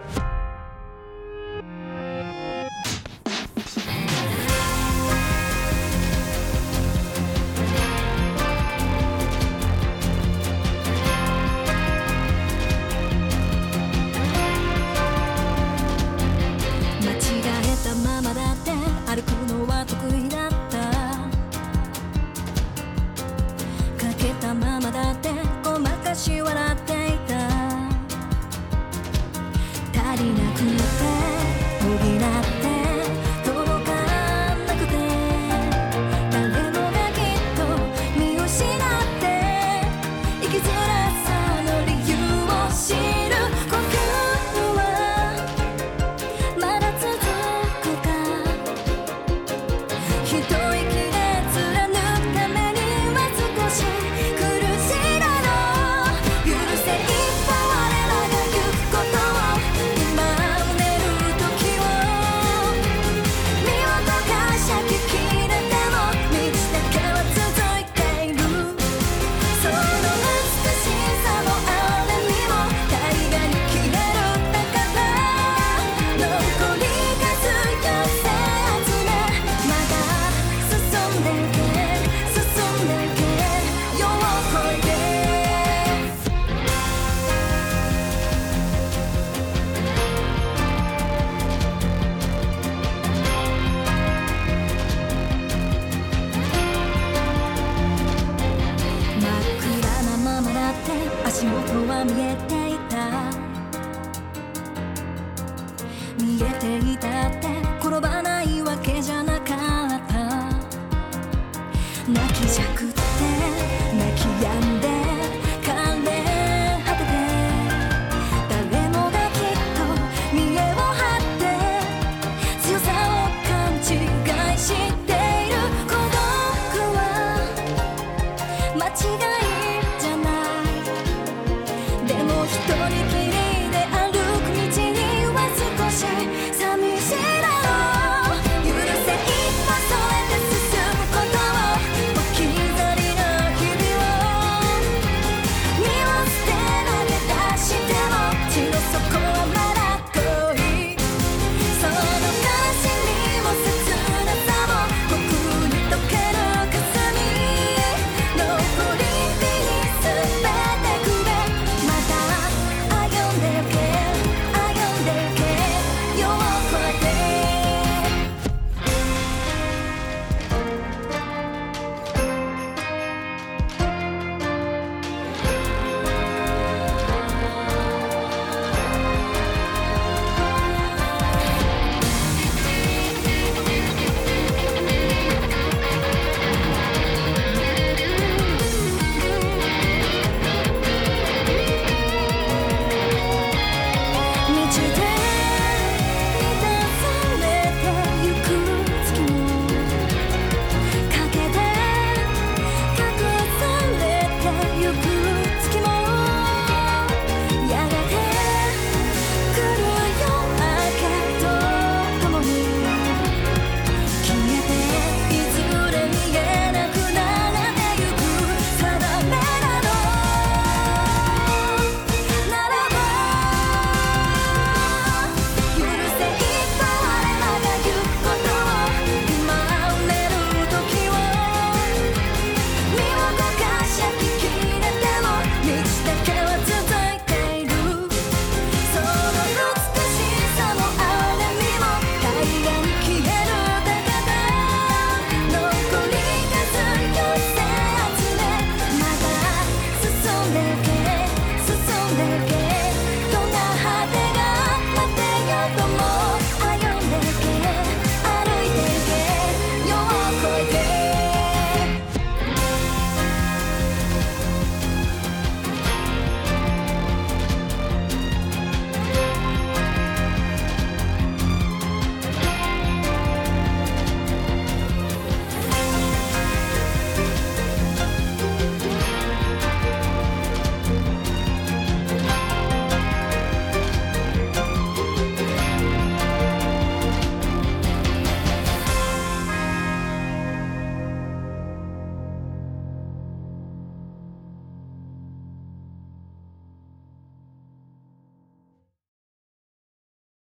歩くのは得意だった、かけたままだってごまかし笑っていた、足りなくて補って届かなくて、誰もがきっと見失って生きづらさの理由を知る。呼吸はまだ続くか、一息で貫くためには少し苦しいだろう。許せいった我らが行くことを、今うねる時を見事感謝聞き入れても道だけは続いている。その美しさのあれにも大河に切れるだから残り数よせ集め、まだ進んでけ進んでけ世を越えて。真っ暗なままだって足元は見えていた、見えていたって転ばないわけじゃなかった。泣きじゃくって泣き止んで枯れ果てて、誰もがきっと見栄を張って強さを勘違いしている。孤独は間違いじゃない、でも一人きりで歩く道には少し